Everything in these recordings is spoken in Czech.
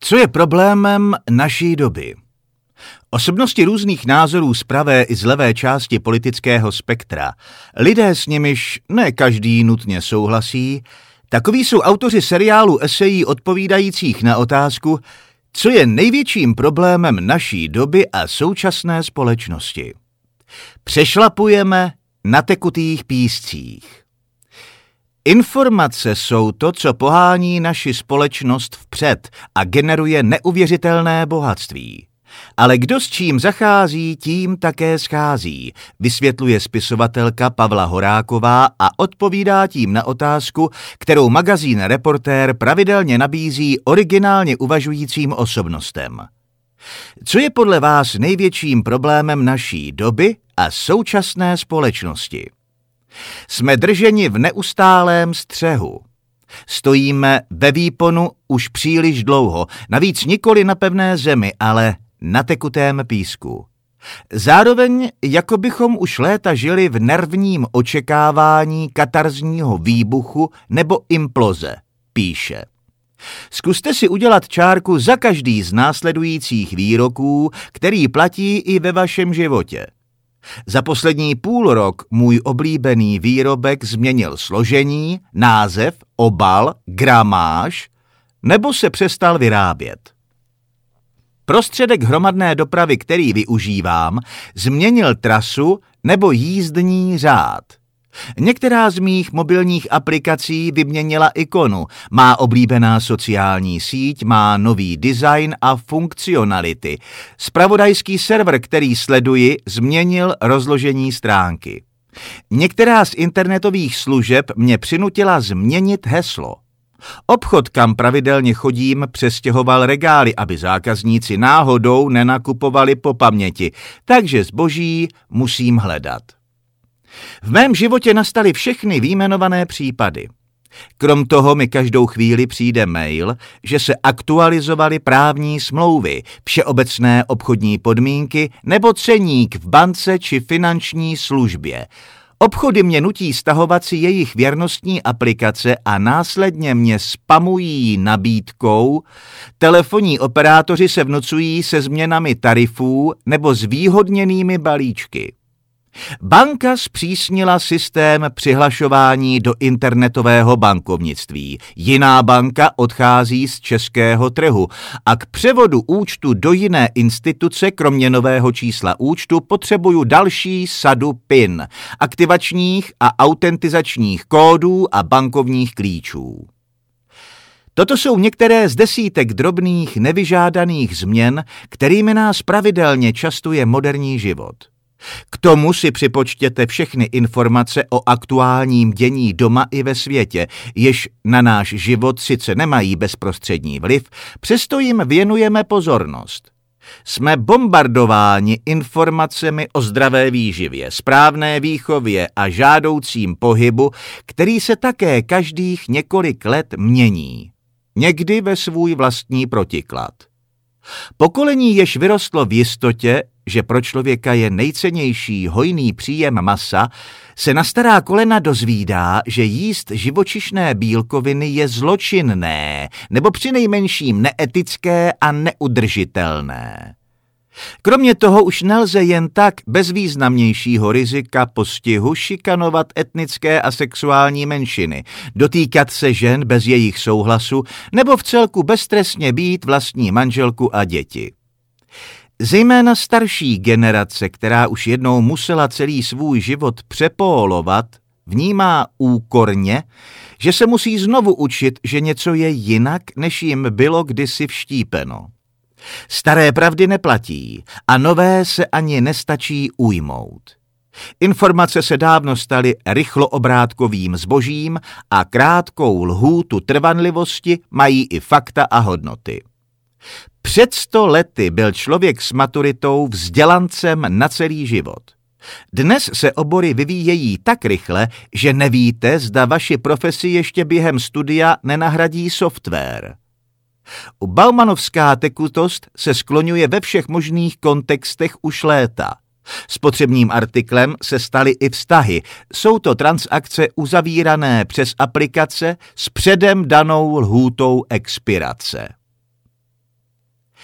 Co je problémem naší doby? Osobnosti různých názorů z pravé i z levé části politického spektra, lidé s nimiž ne každý nutně souhlasí, takoví jsou autoři seriálu esejí odpovídajících na otázku, co je největším problémem naší doby a současné společnosti. Přešlapujeme na tekutých píscích. Informace jsou to, co pohání naši společnost vpřed a generuje neuvěřitelné bohatství. Ale kdo s čím zachází, tím také schází, vysvětluje spisovatelka Pavla Horáková a odpovídá tím na otázku, kterou magazín Reportér pravidelně nabízí originálně uvažujícím osobnostem. Co je podle vás největším problémem naší doby a současné společnosti? Jsme drženi v neustálém střehu. Stojíme ve výponu už příliš dlouho, navíc nikoli na pevné zemi, ale na tekutém písku. Zároveň, jako bychom už léta žili v nervním očekávání katarzního výbuchu nebo imploze, píše. Zkuste si udělat čárku za každý z následujících výroků, který platí i ve vašem životě. Za poslední půlrok můj oblíbený výrobek změnil složení, název, obal, gramáž, nebo se přestal vyrábět. Prostředek hromadné dopravy, který využívám, změnil trasu nebo jízdní řád. Některá z mých mobilních aplikací vyměnila ikonu, má oblíbená sociální síť, má nový design a funkcionality. Zpravodajský server, který sleduji, změnil rozložení stránky. Některá z internetových služeb mě přinutila změnit heslo. Obchod, kam pravidelně chodím, přestěhoval regály, aby zákazníci náhodou nenakupovali po paměti, takže zboží musím hledat. V mém životě nastaly všechny vyjmenované případy. Krom toho mi každou chvíli přijde mail, že se aktualizovaly právní smlouvy, všeobecné obchodní podmínky nebo ceník v bance či finanční službě. Obchody mě nutí stahovat si jejich věrnostní aplikace a následně mě spamují nabídkou, telefonní operátoři se vnucují se změnami tarifů nebo zvýhodněnými balíčky. Banka zpřísnila systém přihlašování do internetového bankovnictví. Jiná banka odchází z českého trhu a k převodu účtu do jiné instituce kromě nového čísla účtu potřebuju další sadu PIN, aktivačních a autentizačních kódů a bankovních klíčů. Toto jsou některé z desítek drobných nevyžádaných změn, kterými nás pravidelně častuje moderní život. K tomu si připočtěte všechny informace o aktuálním dění doma i ve světě, jež na náš život sice nemají bezprostřední vliv, přesto jim věnujeme pozornost. Jsme bombardováni informacemi o zdravé výživě, správné výchově a žádoucím pohybu, který se také každých několik let mění. Někdy ve svůj vlastní protiklad. Pokolení, jež vyrostlo v jistotě, že pro člověka je nejcennější hojný příjem masa, se na stará kolena dozvídá, že jíst živočišné bílkoviny je zločinné nebo přinejmenším neetické a neudržitelné. Kromě toho už nelze jen tak bez významnějšího rizika postihu šikanovat etnické a sexuální menšiny, dotýkat se žen bez jejich souhlasu nebo vcelku beztrestně být vlastní manželku a děti. Zejména starší generace, která už jednou musela celý svůj život přepólovat, vnímá úkorně, že se musí znovu učit, že něco je jinak, než jim bylo kdysi vštípeno. Staré pravdy neplatí a nové se ani nestačí ujmout. Informace se dávno staly rychloobrátkovým zbožím a krátkou lhůtu trvanlivosti mají i fakta a hodnoty. Před 100 lety byl člověk s maturitou vzdělancem na celý život. Dnes se obory vyvíjejí tak rychle, že nevíte, zda vaši profesi ještě během studia nenahradí software. Baumanovská tekutost se skloňuje ve všech možných kontextech už léta. Spotřebním artiklem se staly i vztahy. Jsou to transakce uzavírané přes aplikace s předem danou lhůtou expirace.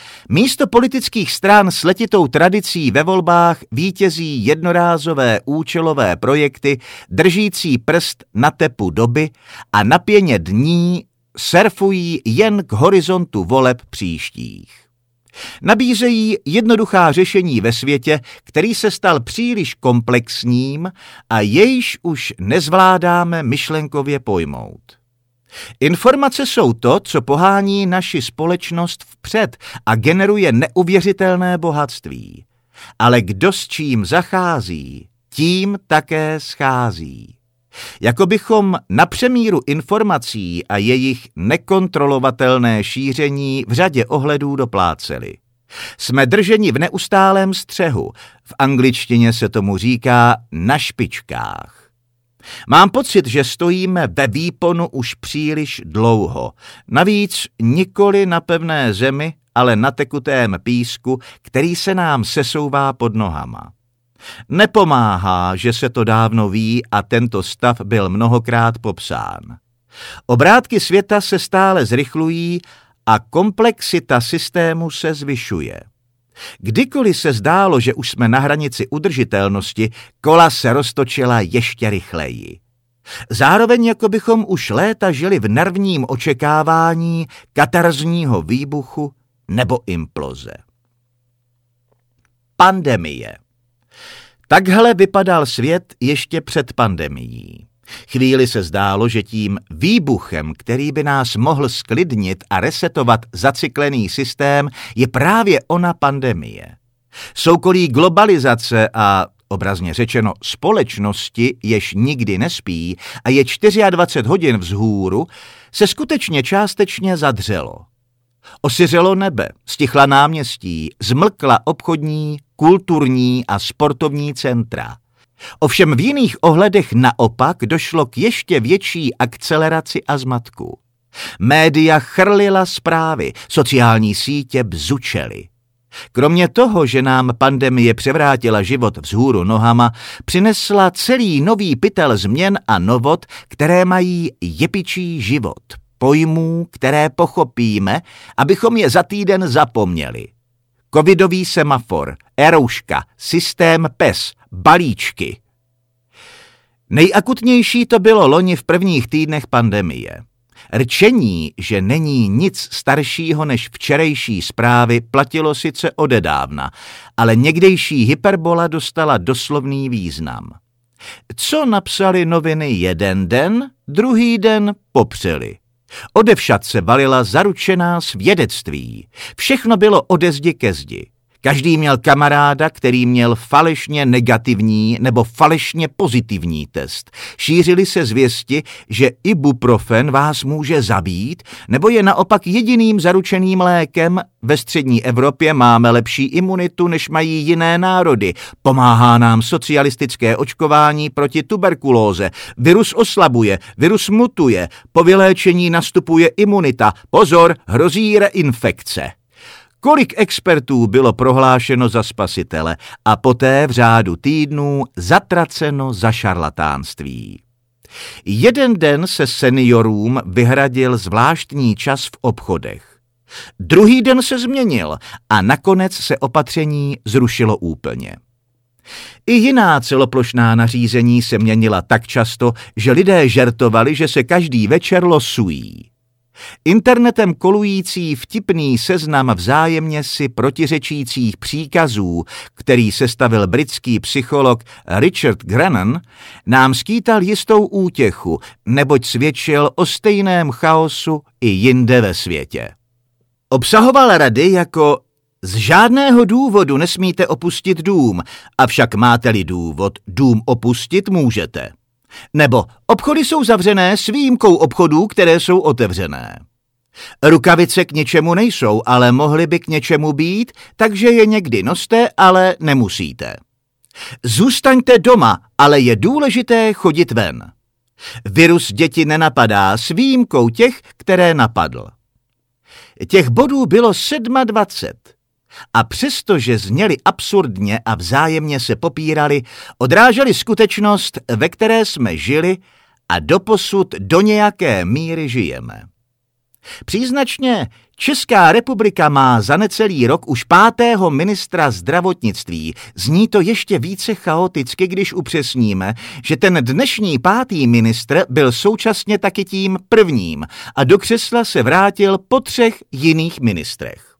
Místo politických stran s letitou tradicí ve volbách vítězí jednorázové účelové projekty držící prst na tepu doby a na pěně dní surfují jen k horizontu voleb příštích. Nabízejí jednoduchá řešení ve světě, který se stal příliš komplexním a jejž už nezvládáme myšlenkově pojmout. Informace jsou to, co pohání naši společnost vpřed a generuje neuvěřitelné bohatství. Ale kdo s čím zachází, tím také schází. Jako bychom na přemíru informací a jejich nekontrolovatelné šíření v řadě ohledů dopláceli. Jsme drženi v neustálém střehu, v angličtině se tomu říká na špičkách. Mám pocit, že stojíme ve výponu už příliš dlouho. Navíc nikoli na pevné zemi, ale na tekutém písku, který se nám sesouvá pod nohama. Nepomáhá, že se to dávno ví a tento stav byl mnohokrát popsán. Obrátky světa se stále zrychlují a komplexita systému se zvyšuje. Kdykoliv se zdálo, že už jsme na hranici udržitelnosti, kola se roztočila ještě rychleji. Zároveň jako bychom už léta žili v nervním očekávání katarzního výbuchu nebo imploze. Pandemie. Takhle vypadal svět ještě před pandemií. Chvíli se zdálo, že tím výbuchem, který by nás mohl sklidnit a resetovat zacyklený systém, je právě ona pandemie. Soukolí globalizace a, obrazně řečeno, společnosti, jež nikdy nespí a je 24 hodin vzhůru, se skutečně částečně zadřelo. Osiřelo nebe, stichla náměstí, zmlkla obchodní, kulturní a sportovní centra. Ovšem v jiných ohledech naopak došlo k ještě větší akceleraci a zmatku. Média chrlila zprávy, sociální sítě bzučely. Kromě toho, že nám pandemie převrátila život vzhůru nohama, přinesla celý nový pytel změn a novot, které mají jepičí život, pojmů, které pochopíme, abychom je za týden zapomněli. Covidový semafor, erouška, systém PES, balíčky. Nejakutnější to bylo loni v prvních týdnech pandemie. Rčení, že není nic staršího než včerejší zprávy, platilo sice odedávna, ale někdejší hyperbola dostala doslovný význam. Co napsali noviny jeden den, druhý den popřeli. Odevšad se valila zaručená svědectví. Všechno bylo ode zdi ke zdi. Každý měl kamaráda, který měl falešně negativní nebo falešně pozitivní test. Šířily se zvěsti, že ibuprofen vás může zabít, nebo je naopak jediným zaručeným lékem. Ve střední Evropě máme lepší imunitu, než mají jiné národy. Pomáhá nám socialistické očkování proti tuberkulóze. Virus oslabuje, virus mutuje, po vyléčení nastupuje imunita. Pozor, hrozí reinfekce. Kolik expertů bylo prohlášeno za spasitele a poté v řádu týdnů zatraceno za šarlatánství. Jeden den se seniorům vyhradil zvláštní čas v obchodech. Druhý den se změnil a nakonec se opatření zrušilo úplně. I jiná celoplošná nařízení se měnila tak často, že lidé žertovali, že se každý večer losují. Internetem kolující vtipný seznam vzájemně si protiřečících příkazů, který sestavil britský psycholog Richard Grennan, nám skýtal jistou útěchu, neboť svědčil o stejném chaosu i jinde ve světě. Obsahoval rady jako z žádného důvodu nesmíte opustit dům, avšak máte-li důvod, dům opustit můžete. Nebo obchody jsou zavřené s výjimkou obchodů, které jsou otevřené. Rukavice k něčemu nejsou, ale mohly by k něčemu být, takže je někdy noste, ale nemusíte. Zůstaňte doma, ale je důležité chodit ven. Virus děti nenapadá s výjimkou těch, které napadl. Těch bodů bylo 27. A přestože zněli absurdně a vzájemně se popírali, odráželi skutečnost, ve které jsme žili a doposud do nějaké míry žijeme. Příznačně Česká republika má za necelý rok už 5. ministra zdravotnictví. Zní to ještě více chaoticky, když upřesníme, že ten dnešní 5. ministr byl současně taky tím prvním a do křesla se vrátil po 3 jiných ministrech.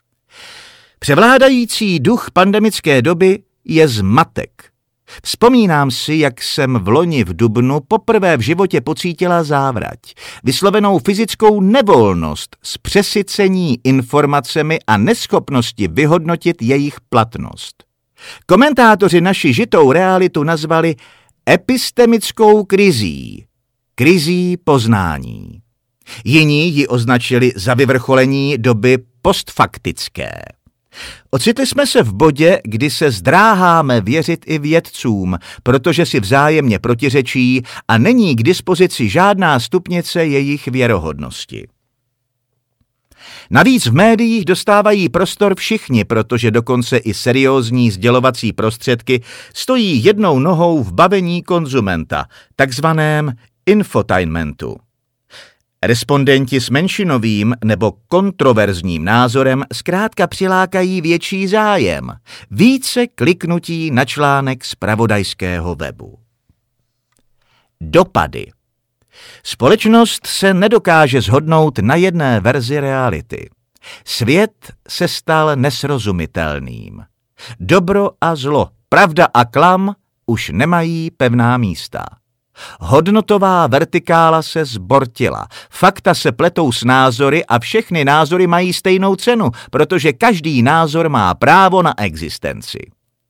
Převládající duch pandemické doby je zmatek. Vzpomínám si, jak jsem v loni v dubnu poprvé v životě pocítila závrať, vyslovenou fyzickou nevolnost z přesycení informacemi a neschopnosti vyhodnotit jejich platnost. Komentátoři naši žitou realitu nazvali epistemickou krizí poznání. Jiní ji označili za vyvrcholení doby postfaktické. Ocitli jsme se v bodě, kdy se zdráháme věřit i vědcům, protože si vzájemně protiřečí a není k dispozici žádná stupnice jejich věrohodnosti. Navíc v médiích dostávají prostor všichni, protože dokonce i seriózní sdělovací prostředky stojí jednou nohou v bavení konzumenta, takzvaném infotainmentu. Respondenti s menšinovým nebo kontroverzním názorem zkrátka přilákají větší zájem, více kliknutí na článek zpravodajského webu. Dopady. Společnost se nedokáže shodnout na jedné verzi reality. Svět se stal nesrozumitelným. Dobro a zlo, pravda a klam už nemají pevná místa. Hodnotová vertikála se zbortila, fakta se pletou s názory a všechny názory mají stejnou cenu, protože každý názor má právo na existenci.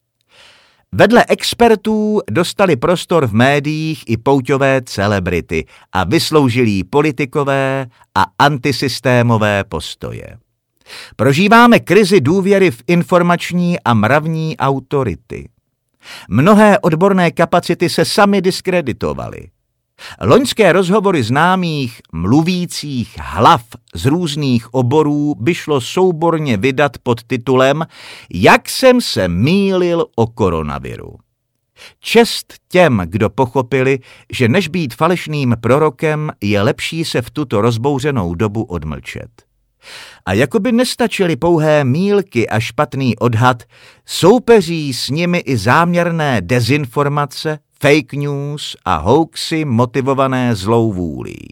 Vedle expertů dostali prostor v médiích i pouťové celebrity a vysloužilí politikové a antisystémové postoje. Prožíváme krizi důvěry v informační a mravní autority. Mnohé odborné kapacity se samy diskreditovaly. Loňské rozhovory známých mluvících hlav z různých oborů by šlo souborně vydat pod titulem Jak jsem se mýlil o koronaviru. Čest těm, kdo pochopili, že než být falešným prorokem, je lepší se v tuto rozbouřenou dobu odmlčet. A jakoby nestačily pouhé mýlky a špatný odhad, soupeří s nimi i záměrné dezinformace, fake news a hoaxy motivované zlou vůlí.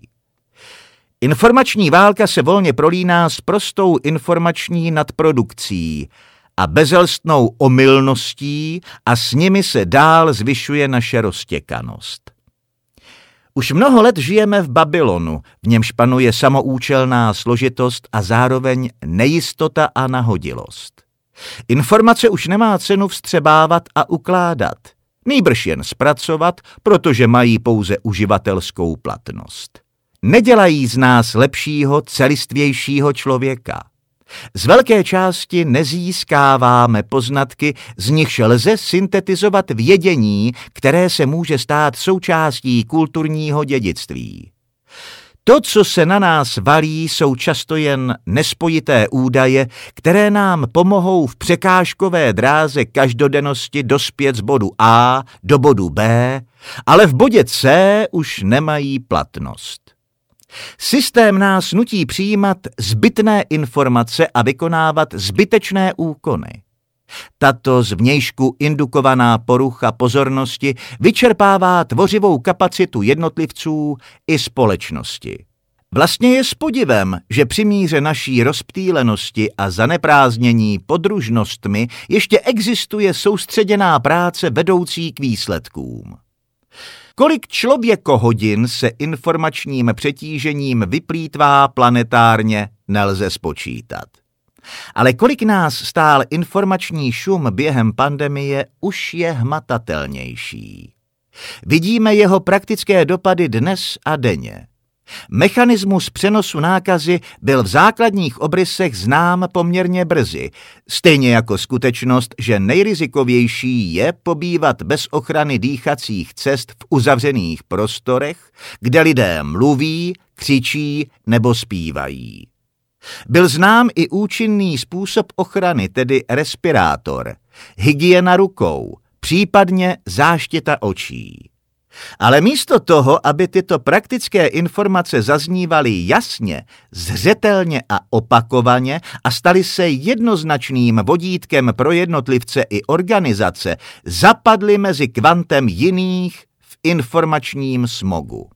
Informační válka se volně prolíná s prostou informační nadprodukcí a bezelstnou omylností a s nimi se dál zvyšuje naše roztěkanost. Už mnoho let žijeme v Babylonu, v němž panuje samoúčelná složitost a zároveň nejistota a nahodilost. Informace už nemá cenu vstřebávat a ukládat, nýbrž jen zpracovat, protože mají pouze uživatelskou platnost. Nedělají z nás lepšího, celistvějšího člověka. Z velké části nezískáváme poznatky, z nichž lze syntetizovat vědění, které se může stát součástí kulturního dědictví. To, co se na nás valí, jsou často jen nespojité údaje, které nám pomohou v překážkové dráze každodennosti dospět z bodu A do bodu B, ale v bodě C už nemají platnost. Systém nás nutí přijímat zbytné informace a vykonávat zbytečné úkony. Tato zvnějšku indukovaná porucha pozornosti vyčerpává tvořivou kapacitu jednotlivců i společnosti. Vlastně je s podivem, že při míře naší rozptýlenosti a zaneprázdnění podružnostmi ještě existuje soustředěná práce vedoucí k výsledkům. Kolik člověkohodin se informačním přetížením vyplýtvá planetárně, nelze spočítat. Ale kolik nás stál informační šum během pandemie, už je hmatatelnější. Vidíme jeho praktické dopady dnes a denně. Mechanismus přenosu nákazy byl v základních obrysech znám poměrně brzy, stejně jako skutečnost, že nejrizikovější je pobývat bez ochrany dýchacích cest v uzavřených prostorech, kde lidé mluví, křičí nebo zpívají. Byl znám i účinný způsob ochrany, tedy respirátor, hygiena rukou, případně záštita očí. Ale místo toho, aby tyto praktické informace zaznívaly jasně, zřetelně a opakovaně a staly se jednoznačným vodítkem pro jednotlivce i organizace, zapadly mezi kvantem jiných v informačním smogu.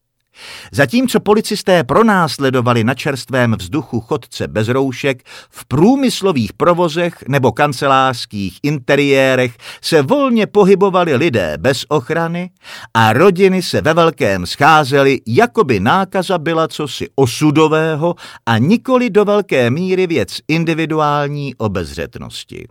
Zatímco policisté pronásledovali na čerstvém vzduchu chodce bez roušek, v průmyslových provozech nebo kancelářských interiérech se volně pohybovali lidé bez ochrany a rodiny se ve velkém scházely, jako by nákaza byla cosi osudového a nikoli do velké míry věc individuální obezřetnosti.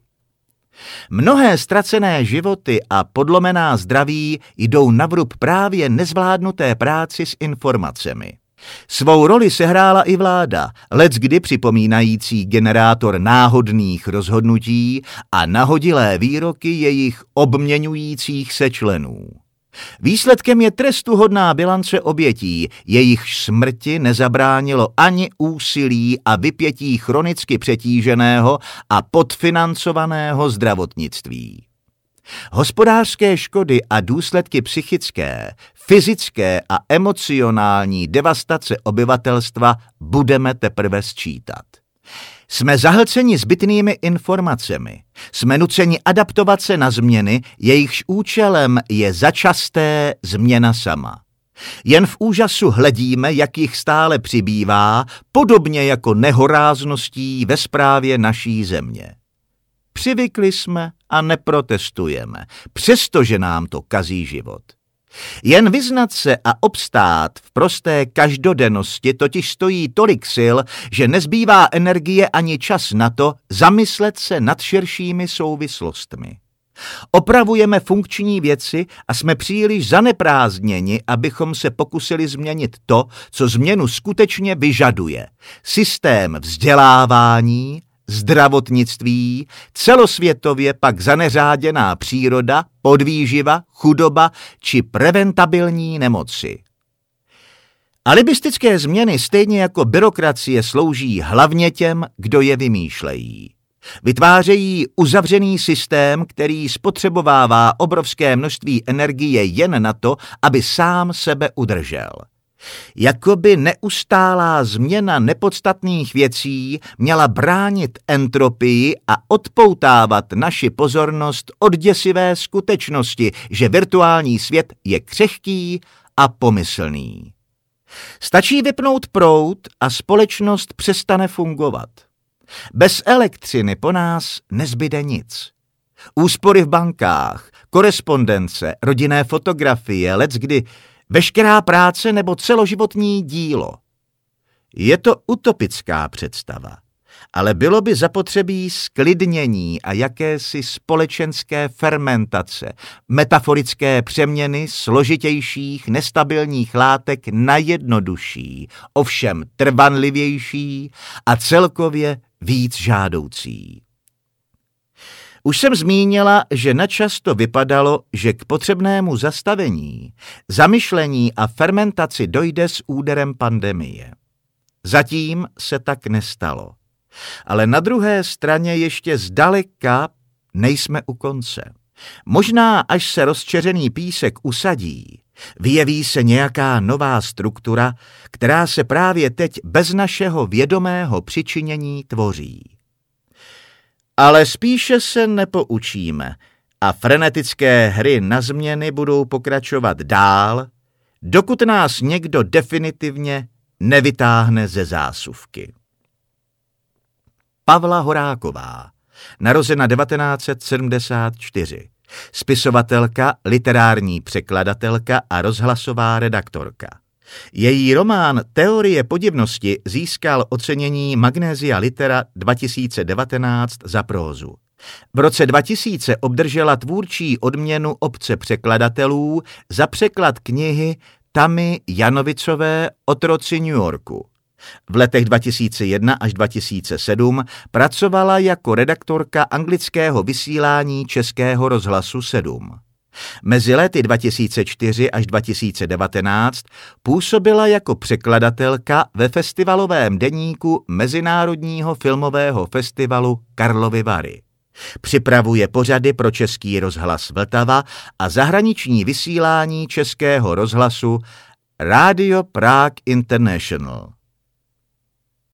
Mnohé ztracené životy a podlomená zdraví jdou na vrub právě nezvládnuté práci s informacemi. Svou roli sehrála i vláda, leckdy připomínající generátor náhodných rozhodnutí a nahodilé výroky jejich obměňujících se členů. Výsledkem je trestuhodná bilance obětí, jejichž smrti nezabránilo ani úsilí a vypětí chronicky přetíženého a podfinancovaného zdravotnictví. Hospodářské škody a důsledky psychické, fyzické a emocionální devastace obyvatelstva budeme teprve sčítat. Jsme zahlceni zbytnými informacemi. Jsme nuceni adaptovat se na změny, jejichž účelem je začasté změna sama. Jen v úžasu hledíme, jak jich stále přibývá, podobně jako nehorázností ve správě naší země. Přivykli jsme a neprotestujeme, přestože nám to kazí život. Jen vyznat se a obstát v prosté každodennosti totiž stojí tolik sil, že nezbývá energie ani čas na to zamyslet se nad širšími souvislostmi. Opravujeme funkční věci a jsme příliš zaneprázdněni, abychom se pokusili změnit to, co změnu skutečně vyžaduje. Systém vzdělávání, zdravotnictví, celosvětově pak zaneřáděná příroda, podvýživa, chudoba či preventabilní nemoci. Alibistické změny stejně jako byrokracie slouží hlavně těm, kdo je vymýšlejí. Vytvářejí uzavřený systém, který spotřebovává obrovské množství energie jen na to, aby sám sebe udržel. Jakoby neustálá změna nepodstatných věcí měla bránit entropii a odpoutávat naši pozornost od děsivé skutečnosti, že virtuální svět je křehký a pomyslný. Stačí vypnout proud a společnost přestane fungovat. Bez elektřiny po nás nezbyde nic. Úspory v bankách, korespondence, rodinné fotografie, leckdy veškerá práce nebo celoživotní dílo. Je to utopická představa, ale bylo by zapotřebí sklidnění a jakési společenské fermentace, metaforické přeměny složitějších, nestabilních látek na jednodušší, ovšem trvanlivější a celkově víc žádoucí. Už jsem zmínila, že načasto vypadalo, že k potřebnému zastavení, zamyšlení a fermentaci dojde s úderem pandemie. Zatím se tak nestalo. Ale na druhé straně ještě zdaleka nejsme u konce. Možná, až se rozčeřený písek usadí, vyjeví se nějaká nová struktura, která se právě teď bez našeho vědomého přičinění tvoří. Ale spíše se nepoučíme a frenetické hry na změny budou pokračovat dál, dokud nás někdo definitivně nevytáhne ze zásuvky. Pavla Horáková, narozena 1974, spisovatelka, literární překladatelka a rozhlasová redaktorka. Její román Teorie podivnosti získal ocenění Magnesia Litera 2019 za prózu. V roce 2000 obdržela tvůrčí odměnu obce překladatelů za překlad knihy Tamy Janovicové Otroci New Yorku. V letech 2001 až 2007 pracovala jako redaktorka anglického vysílání Českého rozhlasu 7. Mezi lety 2004 až 2019 působila jako překladatelka ve festivalovém deníku Mezinárodního filmového festivalu Karlovy Vary. Připravuje pořady pro Český rozhlas Vltava a zahraniční vysílání Českého rozhlasu Radio Prague International.